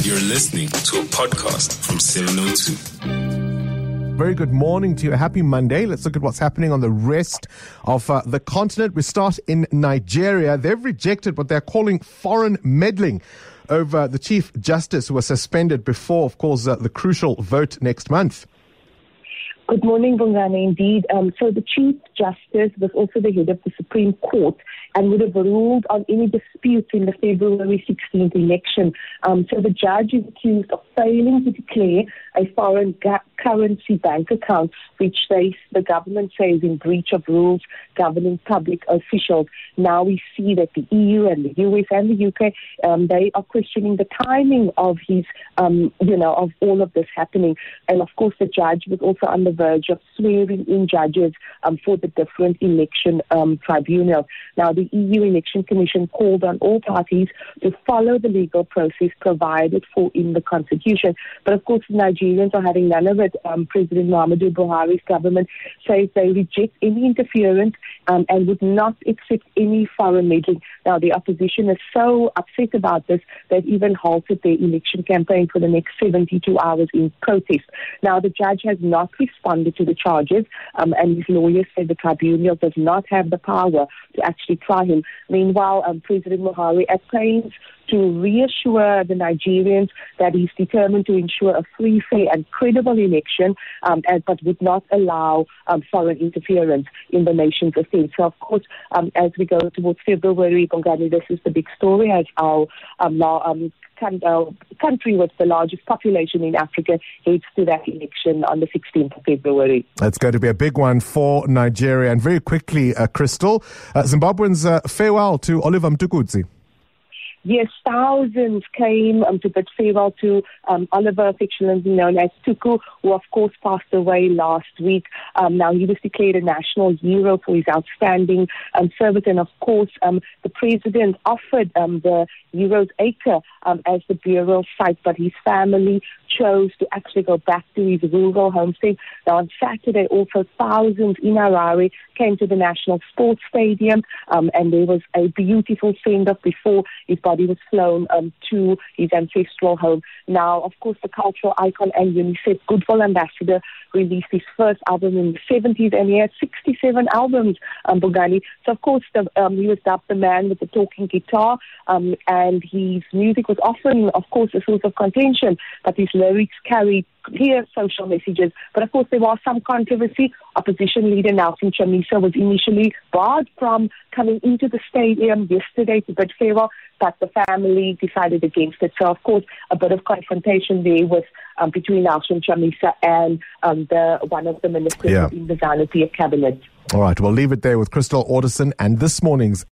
You're listening to a podcast from 702. Very good morning to you. A happy Monday. Let's look at what's happening on the rest of the continent. We start in Nigeria. They've rejected what they're calling foreign meddling over the Chief Justice who was suspended before, of course, the crucial vote next month. Good morning, Bongani. Indeed. So the Chief Justice was also the head of the Supreme Court and would have ruled on any disputes in the February 16th election. So the judge is accused of failing to declare a foreign currency bank account, which the government says in breach of rules governing public officials. Now we see that the EU and the US and the UK, they are questioning the timing of his, of all of this happening. And of course, the judge was also on the verge of swearing in judges for the different election tribunals. Now, the EU Election Commission called on all parties to follow the legal process provided for in the Constitution. But of course, the Nigerians are having none of it. President Muhammadu Buhari's government says they reject any interference and would not accept any foreign meddling. Now, the opposition is so upset about this, they've even halted their election campaign for the next 72 hours in protest. Now, the judge has not responded to the charges, and his lawyers say the tribunal does not have the power to actually try him. Meanwhile, President Buhari at pains to reassure the Nigerians that he's determined to ensure a free, fair and credible election, but would not allow foreign interference in the nation's affairs. So, of course, as we go towards February, Bongani, this is the big story as our country with the largest population in Africa heads to that election on the 16th of February. It's going to be a big one for Nigeria. And very quickly, Crystal, Zimbabweans farewell to Oliver Mtukudzi. Yes, thousands came to bid farewell to Oliver, affectionately known as Tuku, who of course passed away last week. Now he was declared a national hero for his outstanding service, and of course the president offered the Heroes Acre as the burial site, but his family chose to actually go back to his rural homestead. Now on Saturday also thousands in Harare came to the National Sports Stadium and there was a beautiful send-off before his body was flown to his ancestral home. Now, of course, the cultural icon and UNICEF Goodwill Ambassador released his first album in the 70s, and he had 67 albums, Bongani. So, of course, he was dubbed the man with the talking guitar, and his music was often, of course, a source of contention, but his lyrics carried clear social messages. But of course, there was some controversy. Opposition leader Nelson Chamisa was initially barred from coming into the stadium yesterday to bid farewell, but the family decided against it. So, of course, a bit of confrontation there with between Nelson Chamisa and one of the ministers in the ZANU-PF cabinet. All right, we'll leave it there with Crystal Alderson and this morning's